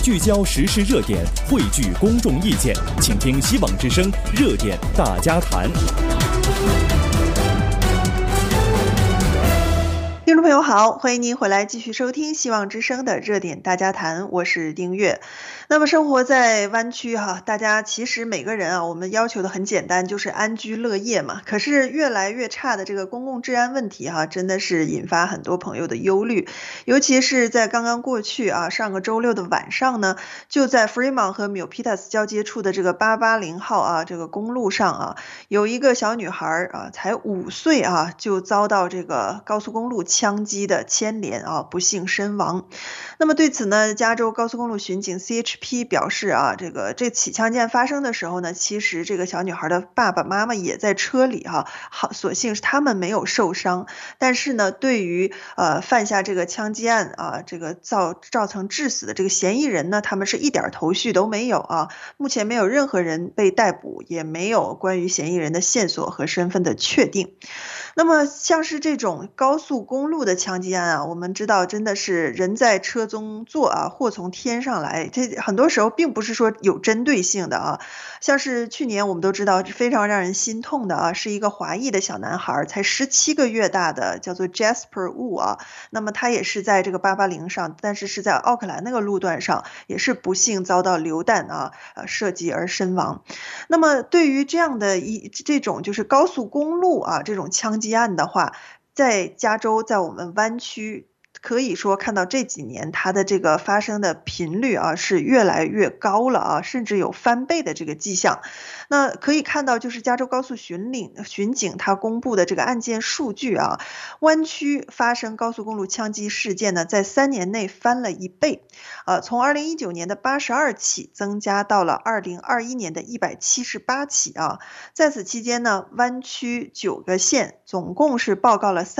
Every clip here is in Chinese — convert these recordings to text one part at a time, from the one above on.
聚焦时事热点，汇聚公众意见，请听希望之声热点大家谈。 听众朋友好，欢迎您回来继续收听希望之声的热点大家谈，我是丁月。那么生活在湾区大家其实每个人我们要求的很简单，就是安居乐业嘛。可是越来越差的这个公共治安问题真的是引发很多朋友的忧虑。尤其是在刚刚过去上个周六的晚上呢，就在 Fremont 和 Milpitas 交接处的这个880号这个公路上有一个小女孩才5岁就遭到这个高速公路枪击的牵连不幸身亡。那么对此呢，加州高速公路巡警 CHP 表示这起枪击案发生的时候呢，其实这个小女孩的爸爸妈妈也在车里所幸是他们没有受伤。但是呢，对于犯下这个枪击案这个造成致死的这个嫌疑人呢，他们是一点头绪都没有目前没有任何人被逮捕，也没有关于嫌疑人的线索和身份的确定。那么像是这种高速公路的枪击案我们知道真的是人在车中坐祸从天上来，这很多时候并不是说有针对性的像是去年我们都知道非常让人心痛的是一个华裔的小男孩，才17个月大的，叫做 Jasper Wu 那么他也是在这个880上，但是是在奥克兰那个路段上，也是不幸遭到榴弹射击而身亡。那么对于这样的这种就是高速公路这种枪击案的话，在加州，在我们湾区可以说看到这几年它的这个发生的频率是越来越高了甚至有翻倍的这个迹象。那可以看到就是加州高速巡警他公布的这个案件数据湾区发生高速公路枪击事件呢，在3年内翻了1倍从2019年的82起增加到了2021年的178起在此期间呢，湾区9个县总共是报告了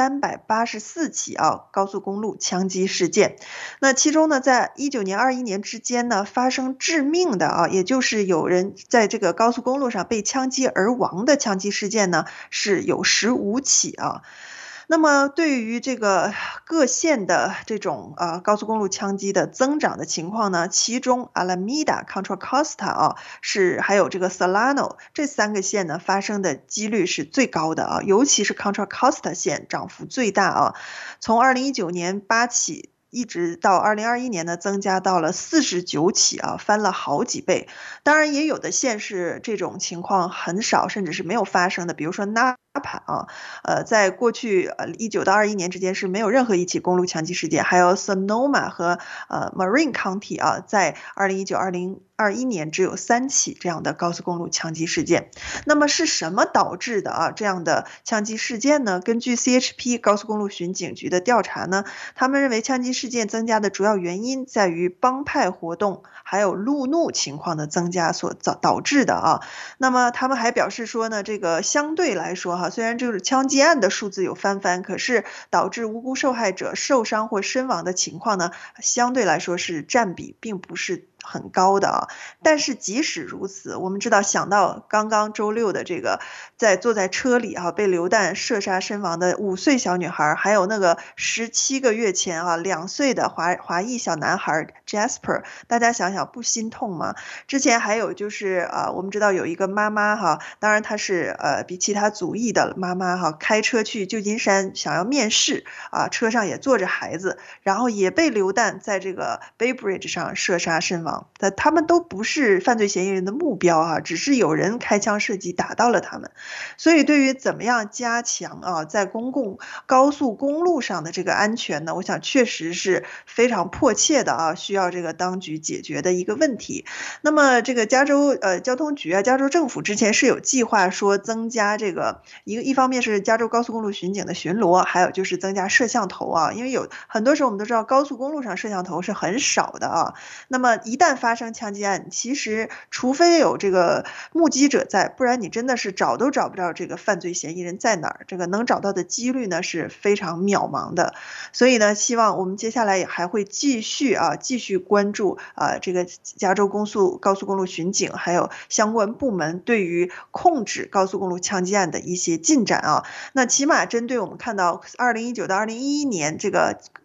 384起高速公路枪击事件。那其中呢，在19年、21年之间呢，发生致命的也就是有人在这个高速公路上被枪击而亡的枪击事件呢，是有15起那么对于这个各县的这种高速公路枪击的增长的情况呢，其中 Alameda、Contra Costa 还有这个 Solano 这3个县呢，发生的几率是最高的尤其是 Contra Costa 县涨幅最大从2019年8起一直到2021年呢，增加到了49起翻了好几倍。当然也有的县是这种情况很少，甚至是没有发生的，比如说纳帕在过去19到21年之间是没有任何一起公路枪击事件，还有 Sonoma 和Marin County 在2019、2021年只有3起这样的高速公路枪击事件。那么是什么导致的这样的枪击事件呢？根据 CHP 高速公路巡警局的调查呢，他们认为枪击事件增加的主要原因在于帮派活动还有路怒情况的增加所导致的那么他们还表示说呢，这个相对来说虽然这个枪击案的数字有翻番，可是导致无辜受害者受伤或身亡的情况呢，相对来说是占比并不是很高的但是即使如此，我们知道想到刚刚周六的这个坐在车里被榴弹射杀身亡的5岁小女孩，还有那个17个月前2岁的华裔小男孩 Jasper， 大家想想不心痛吗？之前还有就是我们知道有一个妈妈当然她是比其他族裔的妈妈开车去旧金山想要面试车上也坐着孩子，然后也被榴弹在这个 Bay Bridge 上射杀身亡。他们都不是犯罪嫌疑人的目标只是有人开枪射击打到了他们。所以对于怎么样加强在公共高速公路上的这个安全呢，我想确实是非常迫切的需要这个当局解决的一个问题。那么这个加州交通局加州政府之前是有计划说增加这个一方面是加州高速公路巡警的巡逻，还有就是增加摄像头因为有很多时候我们都知道高速公路上摄像头是很少的那么一旦发生枪击案，其实除非有这个目击者在，不然你真的是找都找不着这个犯罪嫌疑人在哪儿，这个能找到的几率呢是非常渺茫的。所以呢，希望我们接下来也还会继续关注这个加州高速公路巡警还有相关部门对于控制高速公路枪击案的一些进展那起码针对我们看到2019到2011年这个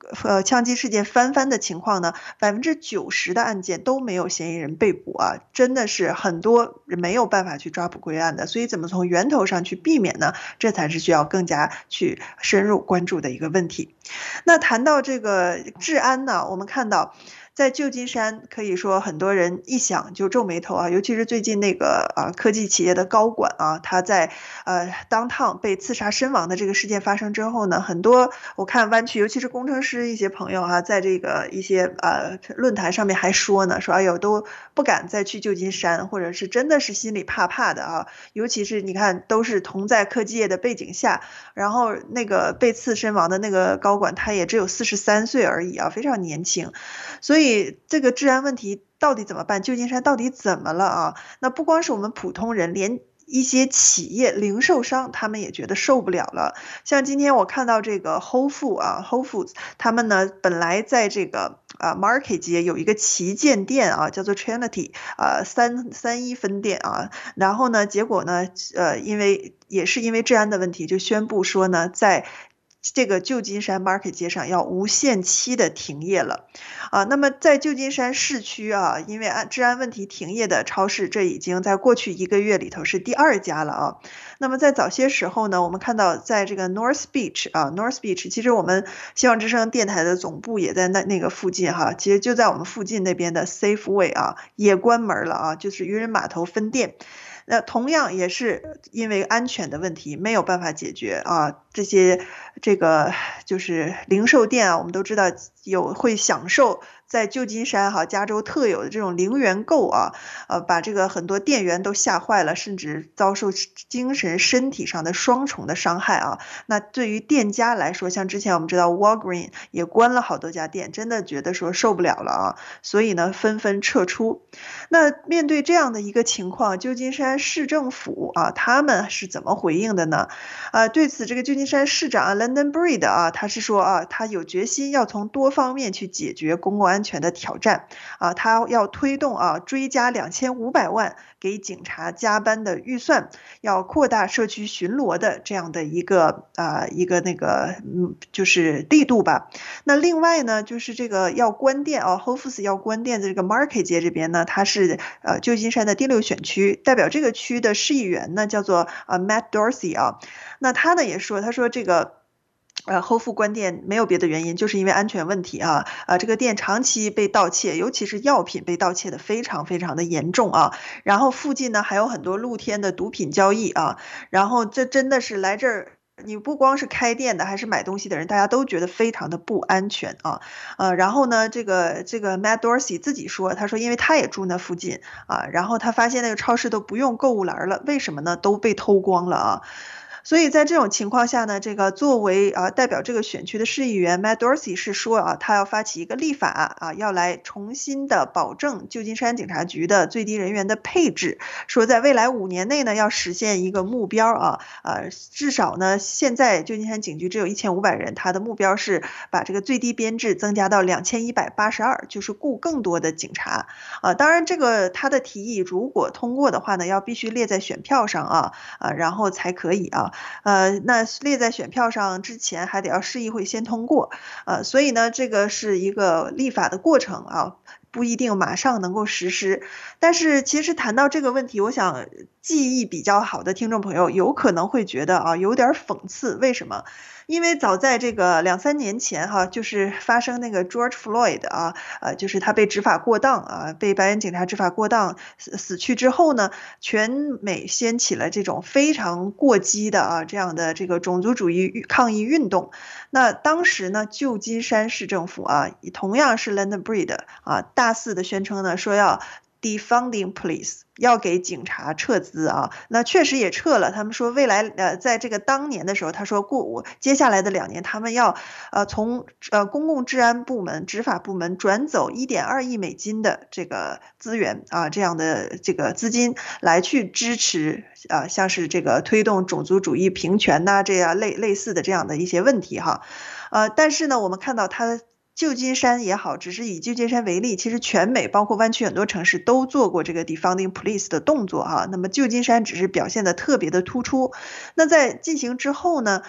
枪击事件翻番的情况呢，90%的案件都没有嫌疑人被捕啊，真的是很多没有办法去抓捕归案的。所以怎么从源头上去避免呢？这才是需要更加去深入关注的一个问题。那谈到这个治安呢，我们看到在旧金山可以说很多人一想就皱眉头啊，尤其是最近那个科技企业的高管啊，他在downtown 被刺杀身亡的这个事件发生之后呢，很多我看湾区尤其是工程师一些朋友啊，在这个一些论坛上面还说呢，说哎呦都不敢再去旧金山，或者是真的是心里怕怕的啊，尤其是你看都是同在科技业的背景下，然后那个被刺身亡的那个高管他也只有43岁而已啊，非常年轻。所以这个治安问题到底怎么办？旧金山到底怎么了啊？那不光是我们普通人，连一些企业零售商他们也觉得受不了了。像今天我看到这个 Whole Foods 他们呢本来在这个Market 街有一个旗舰店啊，叫做 Trinity 331分店啊，然后呢结果呢因为治安的问题，就宣布说呢在这个旧金山 Market 街上要无限期的停业了那么在旧金山市区啊，因为治安问题停业的超市，这已经在过去1个月里头是第2家了啊。那么在早些时候呢，我们看到在这个 North Beach 其实我们希望之声电台的总部也在那个附近哈，其实就在我们附近那边的 Safeway 啊也关门了啊，就是渔人码头分店。那同样也是因为安全的问题没有办法解决啊，这个就是零售店啊，我们都知道会享受在旧金山加州特有的这种零元购啊，把这个很多店员都吓坏了，甚至遭受精神身体上的双重的伤害啊。那对于店家来说，像之前我们知道 Walgreens 也关了好多家店，真的觉得说受不了了啊，所以呢纷纷撤出。那面对这样的一个情况，旧金山市政府啊，他们是怎么回应的呢？对此这个旧金山市长London Breed 啊，他是说啊，他有决心要从多方面去解决公共安全的挑战啊，他要推动追加2500万给警察加班的预算，要扩大社区巡逻的这样的一个就是力度吧。那另外呢，就是这个要关店Whole Foods 要关店的这个 Market 街这边呢，它是旧金山的第6选区，代表这个区的市议员呢叫做Matt Dorsey 啊，那他呢也说，他说这个Whole Foods关店没有别的原因，就是因为安全问题啊，这个店长期被盗窃，尤其是药品被盗窃的非常非常的严重啊，然后附近呢还有很多露天的毒品交易啊，然后这真的是来这儿。你不光是开店的，还是买东西的人，大家都觉得非常的不安全啊，然后呢，这个 Matt Dorsey 自己说，他说因为他也住那附近啊，然后他发现那个超市都不用购物篮了，为什么呢？都被偷光了啊。所以在这种情况下呢，这个作为代表这个选区的市议员 Matt Dorsey 是说他要发起一个立法要来重新的保证旧金山警察局的最低人员的配置，说在未来5年内呢要实现一个目标至少呢现在旧金山警局只有1500人，他的目标是把这个最低编制增加到2182，就是雇更多的警察当然这个他的提议如果通过的话呢，要必须列在选票上然后才可以那列在选票上之前还得要市议会先通过所以呢这个是一个立法的过程不一定马上能够实施。但是其实谈到这个问题，我想记忆比较好的听众朋友有可能会觉得有点讽刺。为什么？因为早在这个2-3年前就是发生那个 George Floyd 就是他被执法过当被白人警察执法过当死去之后呢，全美掀起了这种非常过激的这样的这个种族主义抗议运动。那当时呢，旧金山市政府同样是 London Breed 大肆的宣称呢，说要defunding police， 要给警察撤资那确实也撤了。他们说未来在这个当年的时候，他说接下来的2年，他们要从公共治安部门、执法部门转走1.2亿美金的这个资源这样的这个资金来去支持像是这个推动种族主义平权这样类似的这样的一些问题但是呢，我们看到它旧金山也好，只是以旧金山为例，其实全美包括湾区很多城市都做过这个 defunding police 的动作那么旧金山只是表现得特别的突出。那在进行之后呢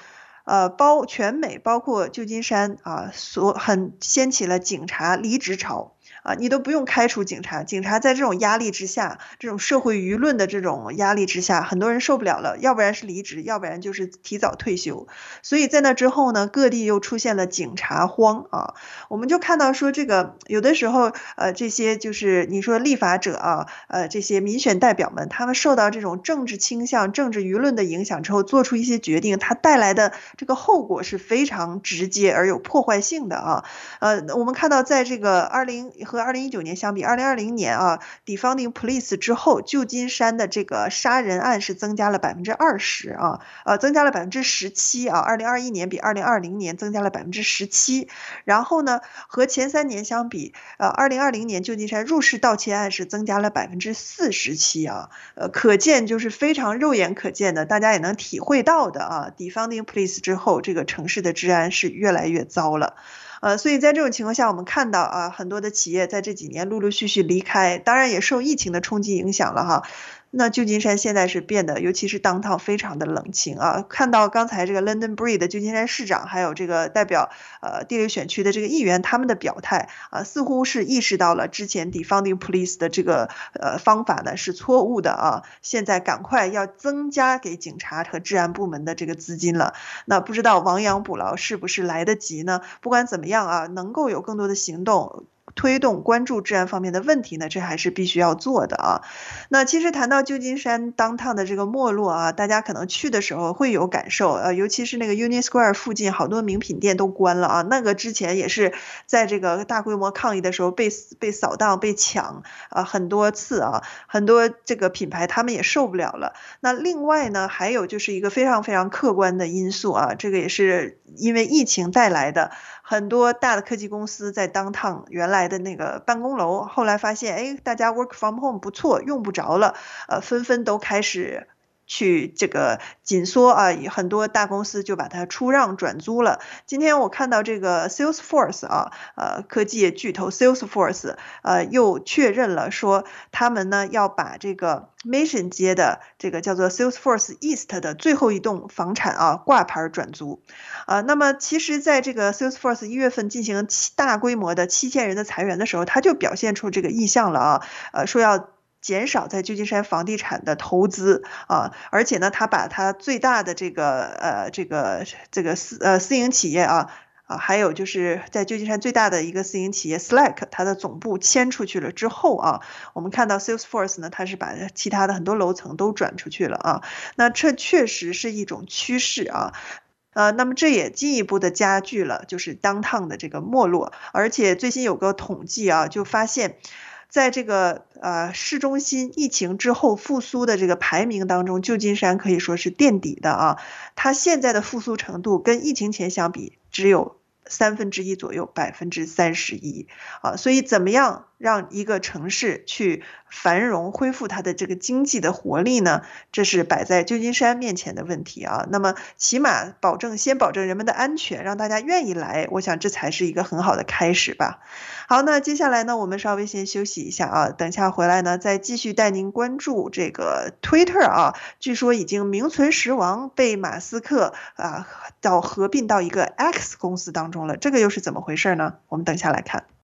全美包括旧金山啊，掀起了警察离职潮。你都不用开除警察，警察在这种压力之下，这种社会舆论的这种压力之下，很多人受不了了，要不然是离职，要不然就是提早退休。所以在那之后呢，各地又出现了警察荒啊。我们就看到说，这个有的时候，这些就是你说立法者啊，这些民选代表们，他们受到这种政治倾向、政治舆论的影响之后，做出一些决定，它带来的这个后果是非常直接而有破坏性的啊。我们看到在这个和2019年相比，2020年啊，defunding police 之后，旧金山的这个杀人案是增加了20%啊，增加了17%啊，2021年比2020年增加了17%。然后呢，和前3年相比，2020年旧金山入室盗窃案是增加了47%啊，可见就是非常肉眼可见的，大家也能体会到的啊，defunding police 之后，这个城市的治安是越来越糟了。所以在这种情况下，我们看到啊，很多的企业在这几年陆陆续续离开，当然也受疫情的冲击影响了哈。那旧金山现在是变得，尤其是downtown非常的冷清啊。看到刚才这个 London Breed 的旧金山市长，还有这个代表第6选区的这个议员，他们的表态啊，似乎是意识到了之前 defunding police 的这个方法呢是错误的啊，现在赶快要增加给警察和治安部门的这个资金了。那不知道亡羊补牢是不是来得及呢？不管怎么样啊，能够有更多的行动。推动关注治安方面的问题呢，这还是必须要做的啊。那其实谈到旧金山 downtown 的这个没落啊，大家可能去的时候会有感受，尤其是那个 Union Square 附近好多名品店都关了啊，那个之前也是在这个大规模抗议的时候被扫荡、被抢很多次啊，很多这个品牌他们也受不了了。那另外呢，还有就是一个非常非常客观的因素啊，这个也是因为疫情带来的。很多大的科技公司在downtown原来的那个办公楼，后来发现，哎，大家 work from home 不错，用不着了，纷纷都开始去这个紧缩啊，很多大公司就把它出让转租了。今天我看到这个 Salesforce 啊，科技巨头 Salesforce 又确认了说，他们呢要把这个 Mission 街的这个叫做 Salesforce East 的最后一栋房产啊挂牌转租。那么其实在这个 Salesforce 1月份进行大规模的7000人的裁员的时候，他就表现出这个意向了啊，说要减少在旧金山房地产的投资啊，而且呢，他把他最大的这个私营企业还有就是在旧金山最大的一个私营企业 Slack， 它的总部迁出去了之后啊，我们看到 Salesforce 呢，它是把其他的很多楼层都转出去了啊，那这确实是一种趋势啊。那么这也进一步的加剧了就是 downtown 的这个没落，而且最新有个统计啊，就发现在这个市中心疫情之后复苏的这个排名当中，旧金山可以说是垫底的啊，它现在的复苏程度跟疫情前相比只有1/3左右，31%啊，所以怎么样让一个城市去繁荣恢复它的这个经济的活力呢？这是摆在旧金山面前的问题啊。那么起码先保证人们的安全，让大家愿意来，我想这才是一个很好的开始吧。好，那接下来呢，我们稍微先休息一下啊，等下回来呢，再继续带您关注这个 Twitter 啊，据说已经名存实亡，被马斯克合并到一个 X 公司当中了，这个又是怎么回事呢？我们等下来看。